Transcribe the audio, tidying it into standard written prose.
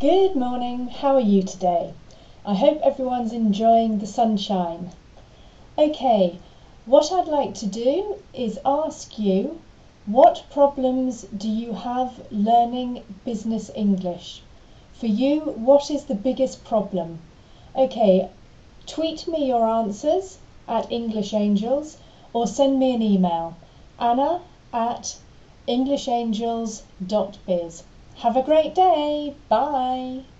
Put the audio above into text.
Good morning, how are you today? I hope everyone's enjoying the sunshine. Okay, what I'd like to do is ask you, what problems do you have learning business English? For you, what is the biggest problem? Okay, tweet me your answers at English Angels or send me an email, anna@englishangels.biz. Have a great day. Bye.